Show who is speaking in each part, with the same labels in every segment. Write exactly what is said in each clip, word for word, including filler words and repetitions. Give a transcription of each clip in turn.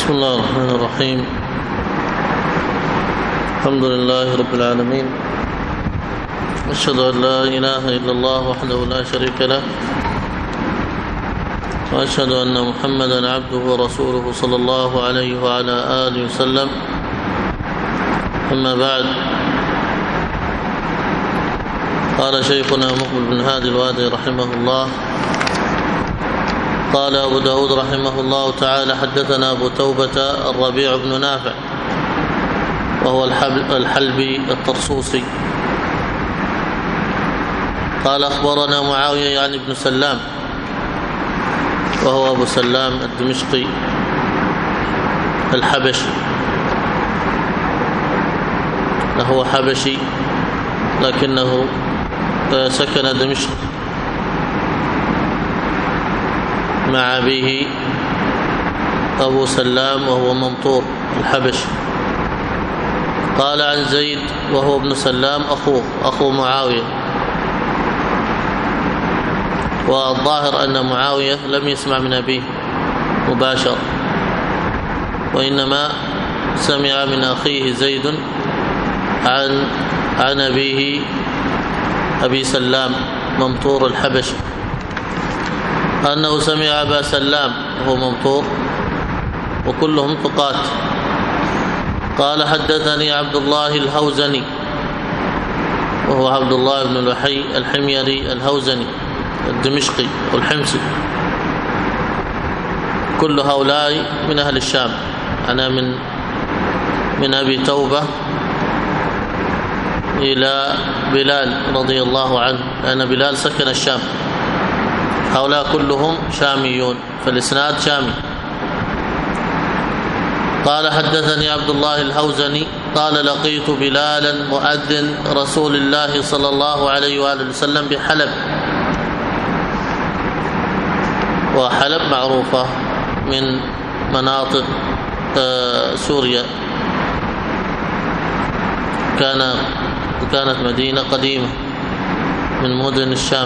Speaker 1: بسم الله الرحمن الرحيم. الحمد لله رب العالمين، أشهد أن لا إله إلا الله وحده لا شريك له، وأشهد أن محمدا عبده ورسوله صلى الله عليه وعلى آله وسلم. أما بعد، قال شيخنا مقبل بن هادي الوادي رحمه الله: قال أبو داود رحمه الله تعالى: حدثنا أبو توبة الربيع بن نافع، وهو الحلبي الطرسوسي، قال أخبرنا معاوية يعني ابن سلام، وهو أبو سلام الدمشقي الحبشي، هو حبشي لكنه سكن دمشق مع أبيه أبو سلام وهو ممطور الحبشي. قال عن زيد وهو ابن سلام أخوه أخو معاوية، والظاهر أن معاوية لم يسمع من أبيه مباشر، وإنما سمع من أخيه زيد عن عن أبيه أبي سلام ممطور الحبشي أنه سمع أبا سلام وهو ممطور، وكلهم ثقات. قال: حدثني عبد الله الهوزني، وهو عبد الله بن الوحي الحميري الهوزني الدمشقي والحمصي، كل هؤلاء من أهل الشام. أنا من من أبي توبة إلى بلال رضي الله عنه، لأن بلال سكن الشام. هؤلاء كلهم شاميون، فالإسناد شامي. قال: حدثني عبد الله الهوزني قال: لقيت بلالا مؤذن رسول الله صلى الله عليه وآله وسلم بحلب، وحلب معروفة من مناطق سوريا، كان كانت مدينة قديمة من مدن الشام.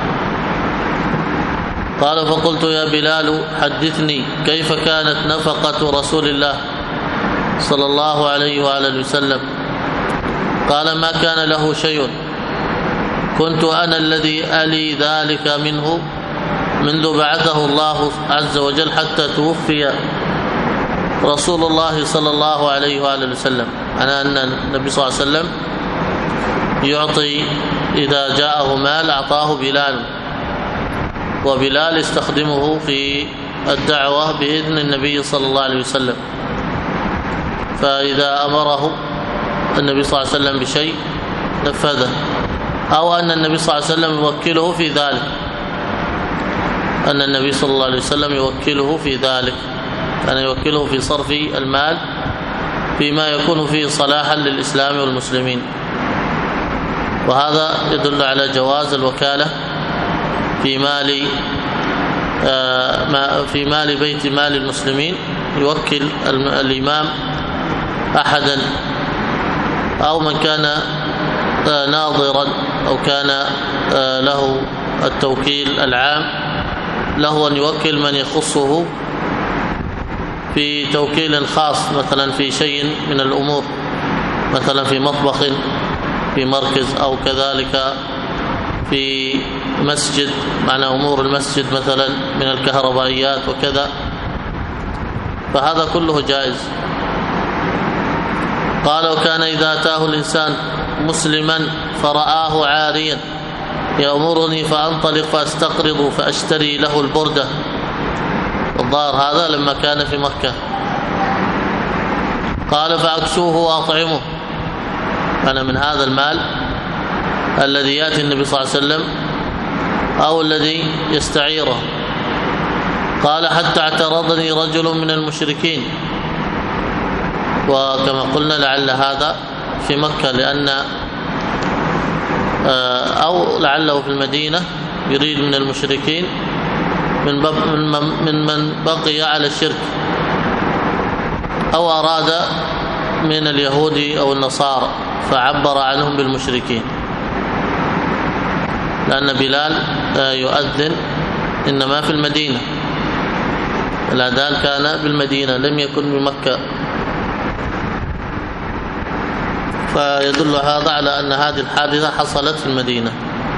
Speaker 1: قال: فقلت: يا بلال حدثني كيف كانت نفقة رسول الله صلى الله عليه وآله وسلم؟ قال: ما كان له شيء، كنت أنا الذي ألي ذلك منه منذ بعثه الله عز وجل حتى توفي رسول الله صلى الله عليه وآله وسلم. أنا أن النبي صلى الله عليه وسلم يعطي إذا جاءه مال أعطاه بلال، وبلال يستخدمه في الدعوة بإذن النبي صلى الله عليه وسلم، فإذا أمره النبي صلى الله عليه وسلم بشيء نفذه، أو أن النبي صلى الله عليه وسلم يوكله في ذلك أن النبي صلى الله عليه وسلم يوكله في ذلك كان يوكله في صرف المال فيما يكون فيه صلاحا للإسلام والمسلمين. وهذا يدل على جواز الوكالة في مال في مال بيت مال المسلمين، يوكل الإمام أحدا أو من كان ناظرا أو كان له التوكيل العام، له أن يوكل من يخصه في توكيل خاص، مثلا في شيء من الأمور، مثلا في مطبخ في مركز، أو كذلك في مسجد، معنى أمور المسجد مثلا من الكهربائيات وكذا، فهذا كله جائز. قال: وكان إذا أتاه الإنسان مسلما فرآه عاريا يأمرني فأنطلق فأستقرض فأشتري له البردة. الظاهر هذا لما كان في مكة. قال: فأكسوه وأطعمه، أنا من هذا المال الذي يأتي النبي صلى الله عليه وسلم أو الذي يستعيره. قال: حتى اعترضني رجل من المشركين، وكما قلنا لعل هذا في مكة، لأن أو لعله في المدينة، يريد من المشركين من من من بقي على الشرك، أو أراد من اليهود أو النصارى فعبر عنهم بالمشركين، لأن بلال يؤذن إنما في المدينة، الأذان كان بالمدينة لم يكن بمكة، فيدل هذا على أن هذه الحادثة حصلت في المدينة.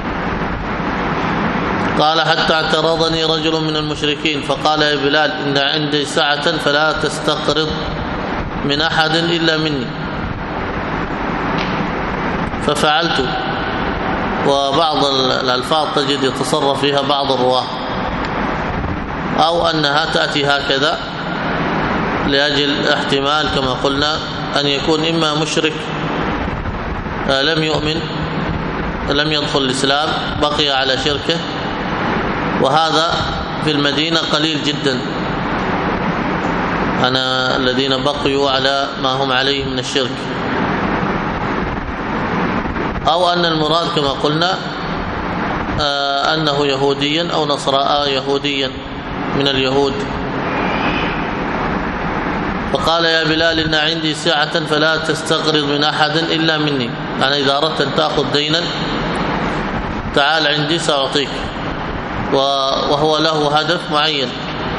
Speaker 1: قال حتى اعترضني رجل من المشركين فقال يا بلال إن عندي سعة فلا تستقرض من أحد إلا مني، ففعلت. وبعض الألفاظ تجد يتصرف فيها بعض الرواة، أو أنها تأتي هكذا لأجل احتمال كما قلنا أن يكون إما مشرك لم يؤمن لم يدخل الإسلام بقي على شركه، وهذا في المدينة قليل جدا، أنا الذين بقيوا على ما هم عليه من الشرك، أو أن المراد كما قلنا أنه يهوديا أو نصراء يهوديا من اليهود. فقال يا بلال إن عندي سعة فلا تستقرض من أحد إلا مني، يعني إذا أردت أن تأخذ دينا تعال عندي سأعطيك، وهو له هدف معين،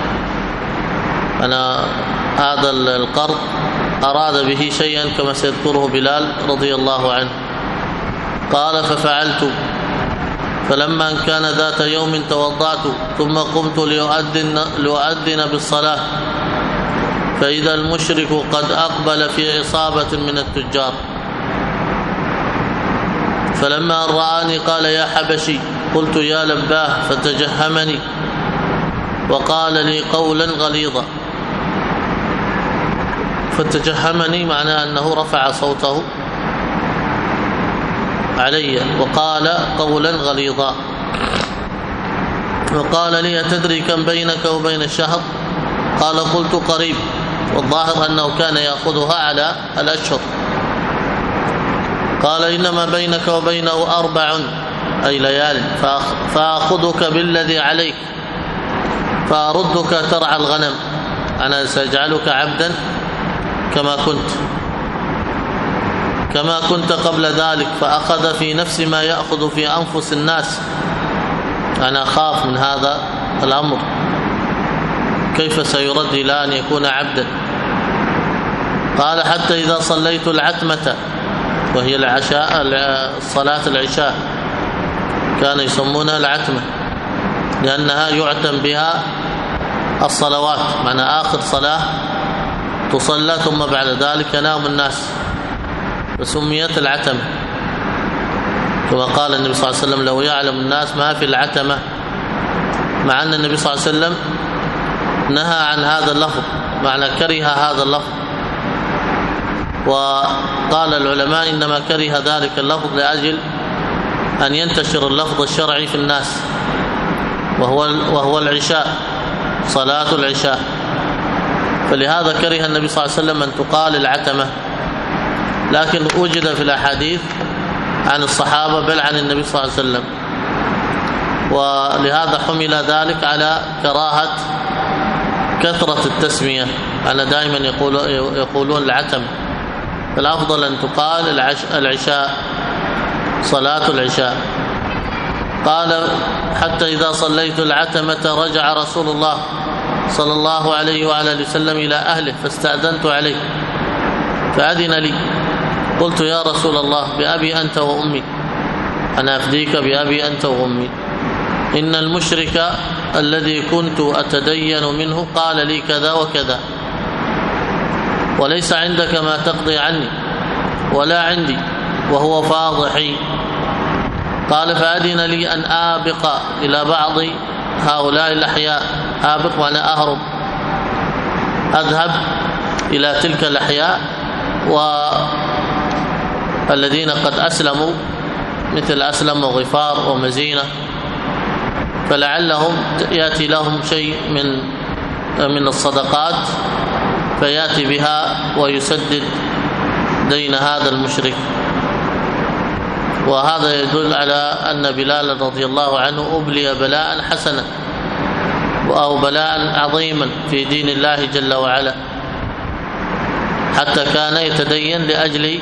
Speaker 1: أنا هذا القرض أراد به شيئا كما سيذكره بلال رضي الله عنه. قال ففعلت، فلما كان ذات يوم توضأت ثم قمت لأؤذن, لأؤذن بالصلاة فإذا المشرك قد أقبل في عصابة من التجار، فلما رآني قال يا حبشي، قلت يا لباه، فتجهمني وقال لي قولا غليظا. فتجهمني معناه أنه رفع صوته علي وقال قولا غليظا، وقال لي أتدري كم بينك وبين الشهر؟ قال قلت قريب، والظاهر أنه كان يأخذها على الأشهر. قال إنما بينك وبينه أربع أي ليال، فأخذك بالذي عليك فأردك ترعى الغنم، أنا سأجعلك عبدا كما كنت كما كنت قبل ذلك. فأخذ في نفس ما يأخذ في أنفس الناس، أنا أخاف من هذا الأمر، كيف سيرد إلى أن يكون عبدا. قال حتى إذا صليت العتمة، وهي العشاء صلاة العشاء كان يسمونها العتمة لأنها يعتم بها الصلوات، معنى آخر صلاة تصلى ثم بعد ذلك ينام الناس، وسميت العتمة كما قال النبي صلى الله عليه وسلم لو يعلم الناس ما في العتمة، مع أن النبي صلى الله عليه وسلم نهى عن هذا اللفظ، معنى كره هذا اللفظ، وقال العلماء إنما كره ذلك اللفظ لأجل أن ينتشر اللفظ الشرعي في الناس، وهو وهو العشاء، صلاة العشاء، فلهذا كره النبي صلى الله عليه وسلم أن تقال العتمة. لكن وجد في الأحاديث عن الصحابة بل عن النبي صلى الله عليه وسلم، ولهذا حمل ذلك على كراهة كثرة التسمية، أنا دائما يقول يقولون العتم، فالأفضل أن تقال العشاء، صلاة العشاء. قال حتى إذا صليت العتمة رجع رسول الله صلى الله عليه وعلى وسلم إلى أهله فاستأذنت عليه فأذن لي، قلت يا رسول الله بأبي أنت وأمي، أنا أفديك بأبي أنت وأمي، إن المشرك الذي كنت أتدين منه قال لي كذا وكذا، وليس عندك ما تقضي عني ولا عندي، وهو فاضحي. قال فأذن لي أن آبق إلى بعض هؤلاء الأحياء، آبق وأنا أهرب، أذهب إلى تلك الأحياء والذين قد أسلموا مثل أسلم وغفار ومزينة، فلعلهم يأتي لهم شيء من من الصدقات فيأتي بها ويسدد دين هذا المشرك. وهذا يدل على أن بلال رضي الله عنه أبلي بلاء حسنا أو بلاء عظيما في دين الله جل وعلا، حتى كان يتدين لأجل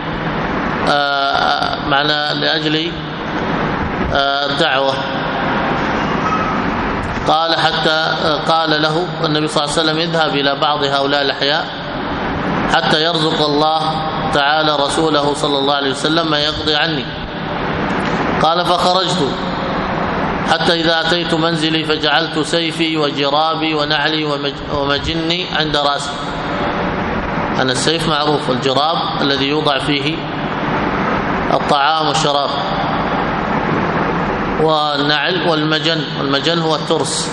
Speaker 1: آه معنى لأجل آه الدعوة. قال حتى قال له النبي صلى الله عليه وسلم اذهب إلى بعض هؤلاء الأحياء حتى يرزق الله تعالى رسوله صلى الله عليه وسلم ما يقضي عني. قال فخرجت حتى إذا أتيت منزلي فجعلت سيفي وجرابي ونعلي ومجني عند رأسي. أنا السيف معروف، والجراب الذي يوضع فيه الطعام والشراب، والنعل والمجن، والمجن هو الترس.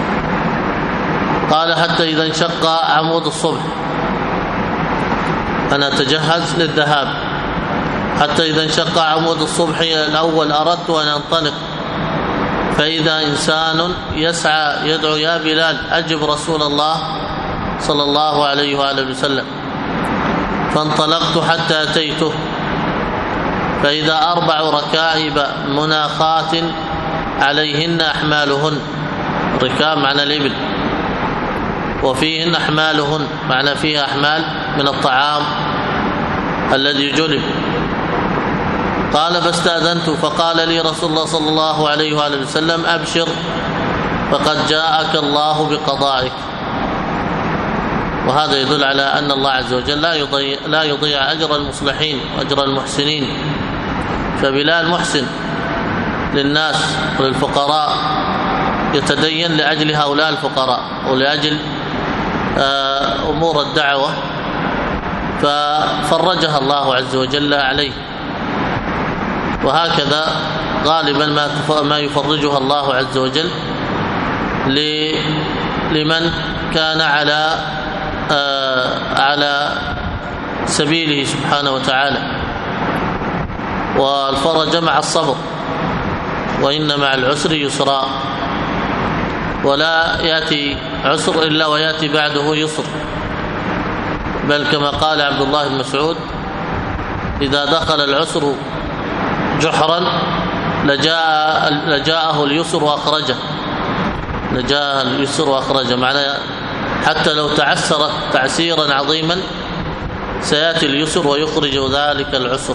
Speaker 1: قال حتى إذا انشق عمود الصبح، أنا أتجهز للذهاب، حتى إذا انشق عمود الصبح الأول أردت أن أنطلق، فإذا إنسان يسعى يدعو يا بلال أجب رسول الله صلى الله عليه وآله وسلم. فانطلقت حتى أتيته فإذا أربع ركائب مناخات عليهن أحمالهن، ركاب معنى الإبل، وفيهن أحمالهن معنى فيها أحمال من الطعام الذي جلب. قال فاستأذنت فقال لي رسول الله صلى الله عليه وآله وسلم أبشر فقد جاءك الله بقضائك. وهذا يدل على أن الله عز وجل لا يضيع, لا يضيع أجر المصلحين وأجر المحسنين. فبلال محسن للناس وللفقراء، يتدين لأجل هؤلاء الفقراء ولأجل أمور الدعوة، ففرجها الله عز وجل عليه. وهكذا غالبا ما ما يفرجها الله عز وجل لمن كان على على سبيله سبحانه وتعالى. والفرج مع الصبر، وإن مع العسر يسرا، ولا يأتي عسر إلا ويأتي بعده يسر. بل كما قال عبد الله بن مسعود إذا دخل العسر جحرا لجاء لجاءه اليسر واخرجه، لجاء اليسر واخرجه، معنى حتى لو تعسرت تعسيرا عظيما سياتي اليسر ويخرج ذلك العسر.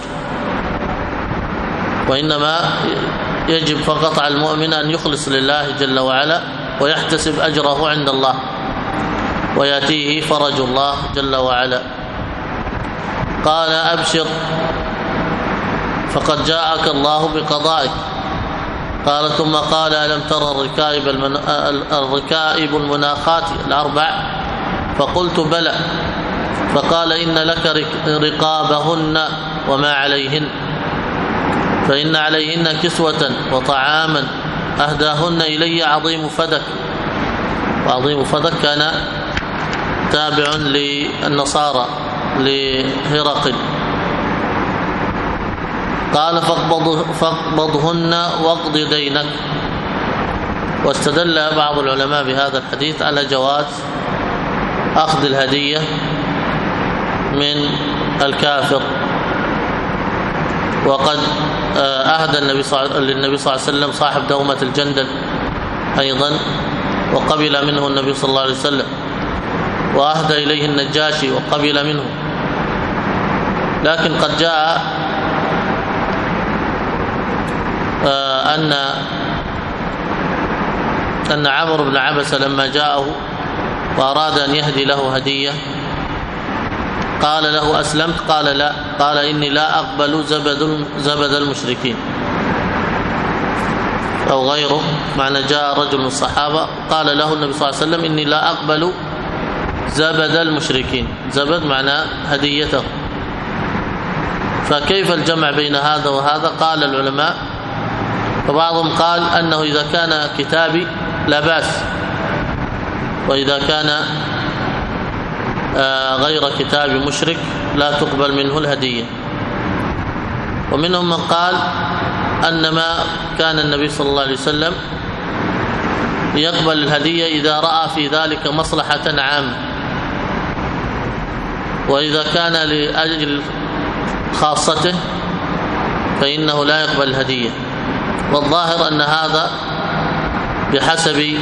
Speaker 1: وانما يجب فقط على المؤمن ان يخلص لله جل وعلا ويحتسب اجره عند الله، وياتيه فرج الله جل وعلا. قال أبشر فقد جاءك الله بقضائك. قال ثم قال ألم ترى الركائب, المن... الركائب المناخات الأربع؟ فقلت بلى. فقال إن لك رقابهن وما عليهن، فإن عليهن كسوة وطعاما أهداهن إلي عظيم فدك. وعظيم فدك كان تابع للنصارى لهرقل. قال فاقبض فاقبضهن واقض دينك. واستدل بعض العلماء بهذا الحديث على جواز أخذ الهدية من الكافر. وقد أهدى النبي صلى للنبي صلى الله عليه وسلم صاحب دومة الجندل أيضا، وقبل منه النبي صلى الله عليه وسلم، وأهدى إليه النجاشي وقبل منه. لكن قد جاء أن أن عمرو بن عبسة لما جاءه وأراد أن يهدي له هدية قال له أسلمت؟ قال لا. قال إني لا أقبل زبد زبد المشركين أو غيره، معنى جاء رجل من الصحابة قال له النبي صلى الله عليه وسلم إني لا أقبل زبد المشركين. زبد معنى هديته. فكيف الجمع بين هذا وهذا؟ قال العلماء، فبعضهم قال أنه إذا كان كتابي لا بأس، وإذا كان غير كتاب مشرك لا تقبل منه الهدية. ومنهم من قال أن ما كان النبي صلى الله عليه وسلم يقبل الهدية إذا رأى في ذلك مصلحة عامة، وإذا كان لأجل خاصته فإنه لا يقبل الهدية. والظاهر أن هذا بحسب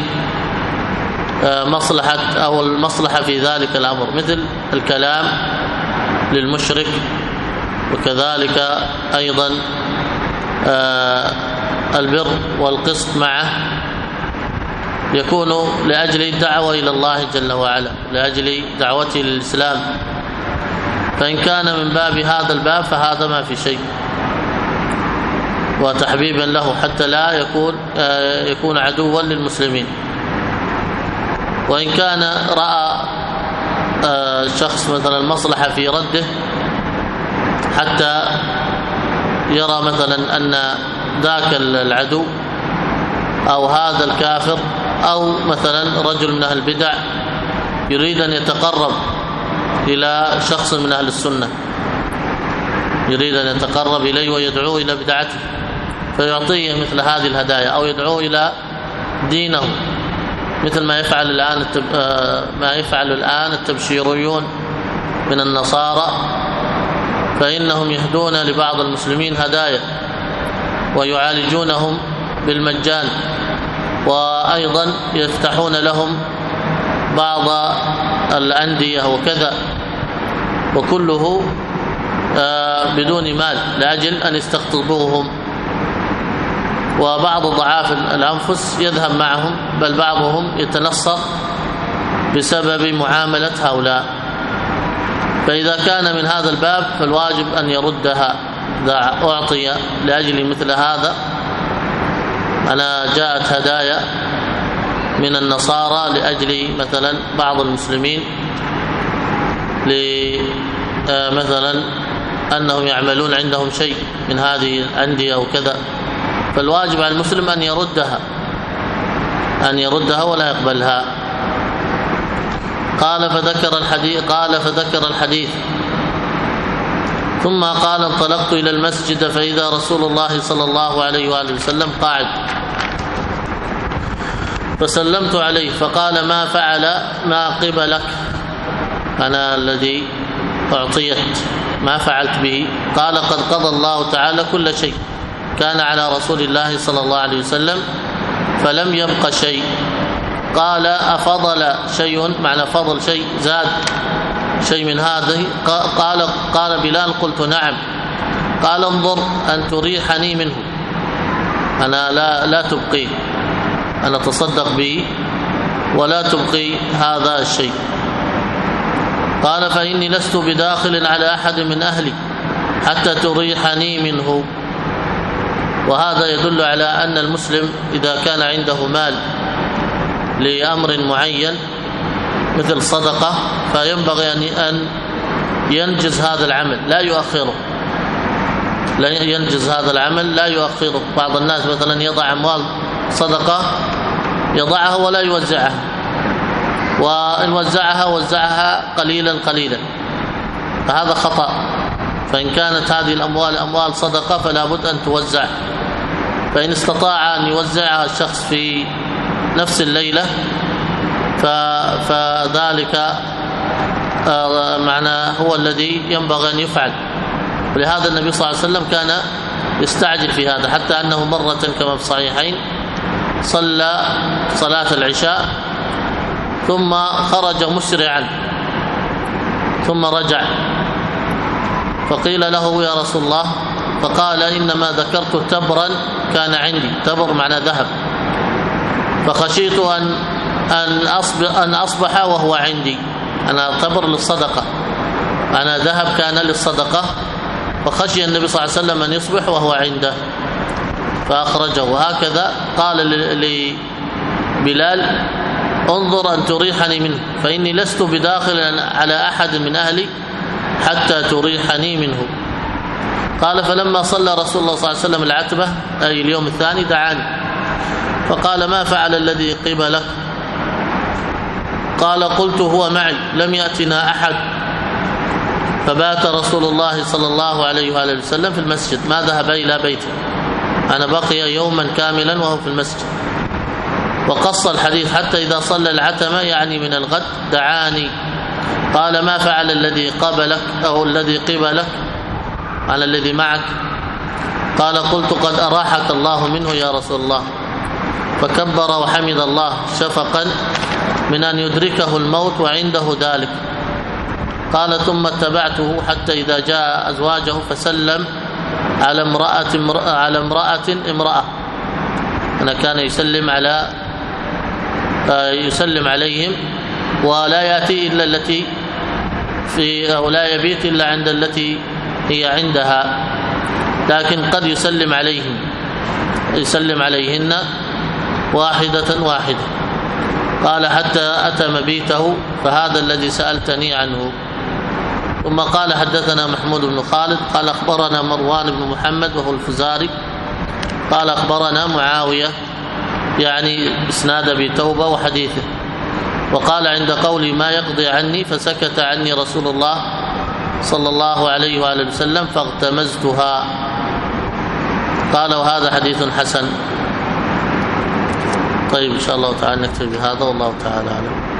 Speaker 1: مصلحة أو المصلحة في ذلك الأمر، مثل الكلام للمشرك، وكذلك أيضا البر والقسط معه، يكون لأجل الدعوة إلى الله جل وعلا، لأجل دعوته للإسلام، فإن كان من باب هذا الباب فهذا ما في شيء، وتحبيبا له حتى لا يكون يكون عدوا للمسلمين. وإن كان رأى شخص مثلا المصلحة في رده حتى يرى مثلا أن ذاك العدو أو هذا الكافر أو مثلا رجل من أهل البدع يريد أن يتقرب إلى شخص من أهل السنة، يريد أن يتقرب إليه ويدعوه إلى بدعته، فيعطيه مثل هذه الهدايا أو يدعوه إلى دينه، مثل ما يفعل الآن التب... ما يفعل الآن التبشيريون من النصارى، فإنهم يهدون لبعض المسلمين هدايا ويعالجونهم بالمجان، وأيضا يفتحون لهم بعض الأندية وكذا، وكله بدون مال لأجل أن يستقطبوهم. وبعض ضعاف الأنفس يذهب معهم، بل بعضهم يتنصر بسبب معاملة هؤلاء. فإذا كان من هذا الباب فالواجب أن يردها إذا أعطي لأجل مثل هذا. أنا جاءت هدايا من النصارى لأجل مثلا بعض المسلمين مثلا أنهم يعملون عندهم شيء من هذه الأندية وكذا، فالواجب على المسلم أن يردها أن يردها ولا يقبلها. قال فذكر الحديث قال فذكر الحديث ثم قال انطلقت إلى المسجد فإذا رسول الله صلى الله عليه وآله وسلم قاعد، فسلمت عليه فقال ما فعل ما قبلك، أنا الذي أعطيت ما فعلت به؟ قال قد قضى الله تعالى كل شيء، كان على رسول الله صلى الله عليه وسلم فلم يبق شيء. قال أفضل شيء، معنى فضل شيء، زاد شيء من هذه؟ قال قال بلال قلت نعم. قال انظر أن تريحني منه، أنا لا لا تبقي، أنا تصدق به ولا تبقي هذا الشيء. قال فإني لست بداخل على أحد من أهلي حتى تريحني منه. وهذا يدل على أن المسلم إذا كان عنده مال لأمر معين مثل صدقة فينبغي أن ينجز هذا العمل لا يؤخره، لا ينجز هذا العمل لا يؤخره. بعض الناس مثلا يضع أموال صدقة يضعها ولا يوزعها، وإن وزعها وزعها قليلا قليلا، فهذا خطأ. فإن كانت هذه الأموال أموال صدقة فلا بد أن توزع، فإن استطاع أن يوزعها الشخص في نفس الليلة فذلك معنى هو الذي ينبغي أن يفعل. ولهذا النبي صلى الله عليه وسلم كان يستعجل في هذا، حتى أنه مرة كما في الصحيحين صلى صلاة العشاء ثم خرج مسرعا ثم رجع، فقيل له يا رسول الله، فقال إنما ذكرت تبرا كان عندي، تبر معنى ذهب، فخشيت أن أن أصبح, أن أصبح وهو عندي. أنا تبر للصدقة، أنا ذهب كان للصدقة، فخشي النبي صلى الله عليه وسلم أن يصبح وهو عنده فأخرجه. وهكذا قال لبلال انظر أن تريحني منه فإني لست بداخل على أحد من أهلي حتى تريحني منه. قال فلما صلى رسول الله صلى الله عليه وسلم العتبة أي اليوم الثاني دعاني فقال ما فعل الذي قبلك؟ قال قلت هو معي لم يأتنا أحد. فبات رسول الله صلى الله عليه وآله وسلم في المسجد، ما ذهب إلى بيته، أنا بقي يوما كاملا وهو في المسجد. وقص الحديث حتى إذا صلى العتمة يعني من الغد دعاني. قال ما فعل الذي قبلك أو الذي قبلك على الذي معك؟ قال قلت قد أراحك الله منه يا رسول الله. فكبر وحمد الله شفقا من أن يدركه الموت وعنده ذلك. قال ثم اتبعته حتى إذا جاء أزواجه فسلم على امرأة على امرأة امرأة أنا كان يسلم على يسلم عليهم ولا يأتي إلا التي في أو لا يبيت إلا عند التي هي عندها، لكن قد يسلم عليهم يسلم عليهن واحدة واحدة. قال حتى أتى مبيته فهذا الذي سألتني عنه. ثم قال حدثنا محمود بن خالد قال أخبرنا مروان بن محمد وهو الفزاري قال أخبرنا معاوية يعني اسناد بتوبة وحديثه. وقال عند قولي ما يقضي عني فسكت عني رسول الله صلى الله عليه وآله وسلم فاغتمزتها. قال وهذا حديث حسن. طيب إن شاء الله تعالى نكتفي بهذا والله تعالى أعلم.